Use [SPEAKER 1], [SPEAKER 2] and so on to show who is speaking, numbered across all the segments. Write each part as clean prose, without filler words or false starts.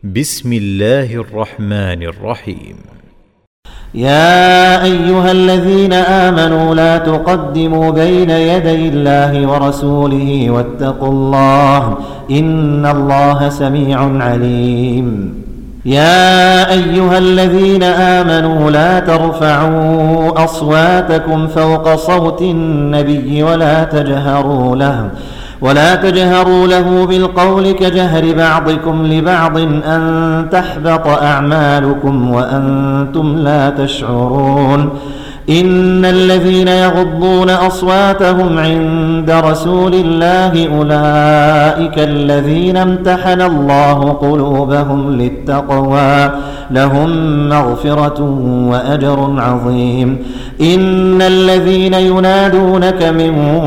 [SPEAKER 1] بسم الله الرحمن الرحيم.
[SPEAKER 2] يا أيها الذين آمنوا لا تقدموا بين يدي الله ورسوله واتقوا الله إن الله سميع عليم. يا أيها الذين آمنوا لا ترفعوا أصواتكم فوق صوت النبي ولا تجهروا له بالقول كجهر بعضكم لبعض أن تحبط أعمالكم وأنتم لا تشعرون. إن الذين يغضون أصواتهم عند رسول الله أولئك الذين امتحن الله قلوبهم للتقوى لهم مغفرة وأجر عظيم. إن الذين ينادونك من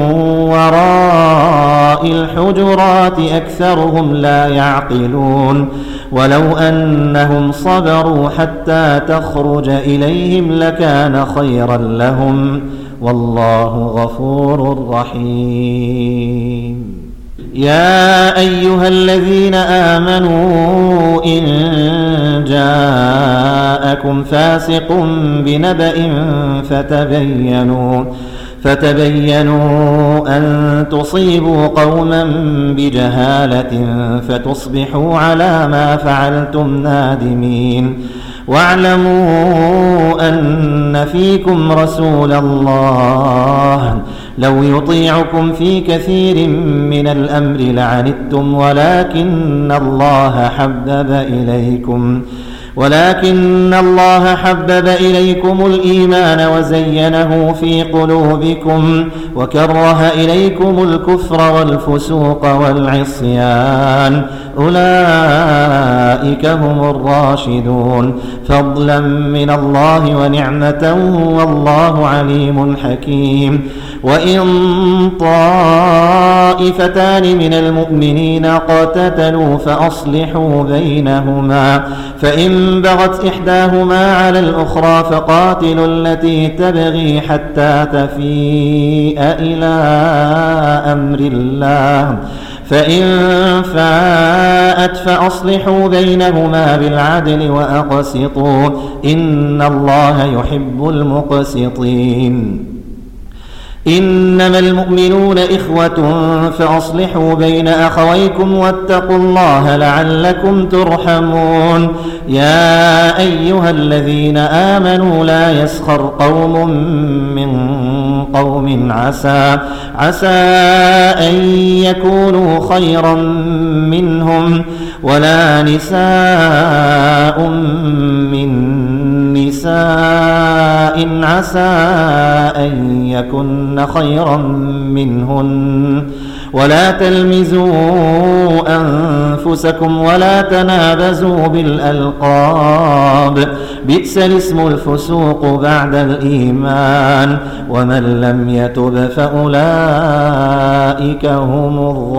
[SPEAKER 2] وراء الحجرات أكثرهم لا يعقلون. ولو أنهم صبروا حتى تخرج إليهم لكان خيرا لهم والله غفور رحيم. يا أيها الذين آمنوا إن جاءكم فاسق بنبأ فتبينوا أن تصيبوا قوما بجهالة فتصبحوا على ما فعلتم نادمين. واعلموا أن فيكم رسول الله لو يطيعكم في كثير من الأمر لعنتم ولكن الله حبب إليكم الإيمان وزينه في قلوبكم وكره إليكم الكفر والفسوق والعصيان أولئك هم الراشدون فضلا من الله ونعمة والله عليم حكيم. وإن طائفتان من المؤمنين اقتتلوا فأصلحوا بينهما فإن بغت إحداهما على الأخرى فقاتلوا التي تبغي حتى تفيء إلى أمر الله فإن فاءت فأصلحوا بينهما بالعدل وأقسطوا إن الله يحب المقسطين. إنما المؤمنون إخوة فأصلحوا بين أخويكم واتقوا الله لعلكم ترحمون. يا أيها الذين آمنوا لا يسخر قوم من قوم عسى أن يكونوا خيرا منهم ولا نساء من نساء عسى أن يكن خيرا منهن ولا تلمزوا أنفسكم ولا تنابزوا بالألقاب بئس الاسم الفسوق بعد الإيمان ومن لم يتب فأولئك هم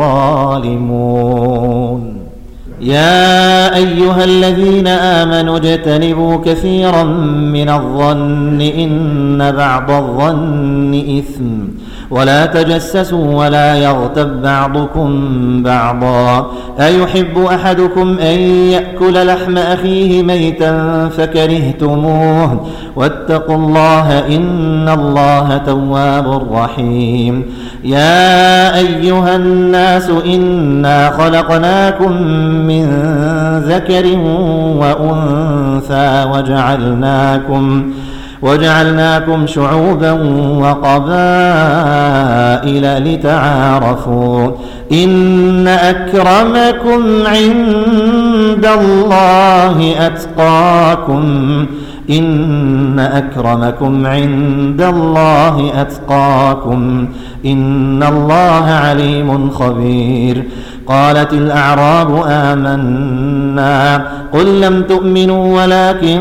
[SPEAKER 2] الظالمون. يا أيها الذين آمنوا اجتنبوا كثيرا من الظن إن بعض الظن إثم ولا تجسسوا ولا يغتب بعضكم بعضا أيحب أحدكم أن يأكل لحم أخيه ميتا فكرهتموه واتقوا الله إن الله تواب رحيم. يا أيها الناس إنا خلقناكم من ذكر وأنثى وجعلناكم شعوبا وقبائل لتعارفوا إن أكرمكم عند الله أتقاكم إن الله عليم خبير. قالت الأعراب آمنا قل لم تؤمنوا ولكن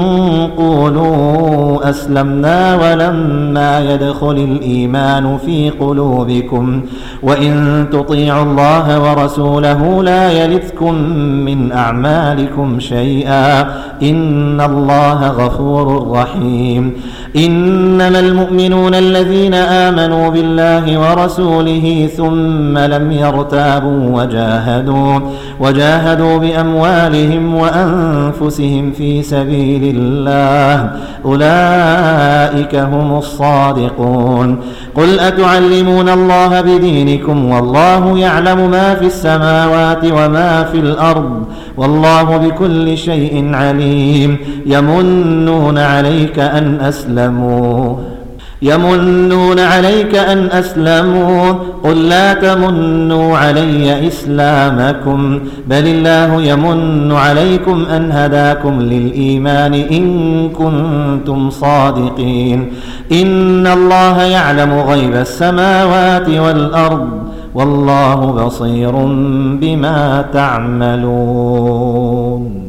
[SPEAKER 2] قولوا أسلمنا ولما يدخل الإيمان في قلوبكم وإن تطيعوا الله ورسوله لا يلتكم من أعمالكم شيئا إن الله غفور رحيم. إنما المؤمنون الذين آمنوا بالله ورسوله ثم لم يرتابوا وجاهدوا بأموالهم وأنفسهم في سبيل الله أولئك هم الصادقون. قل أتعلمون الله بدينكم والله يعلم ما في السماوات وما في الأرض والله بكل شيء عليم. يمنون عليك أن أسلموا قل لا تمنوا علي إسلامكم بل الله يمن عليكم أن هداكم للإيمان إن كنتم صادقين. إن الله يعلم غيب السماوات والأرض والله بصير بما تعملون.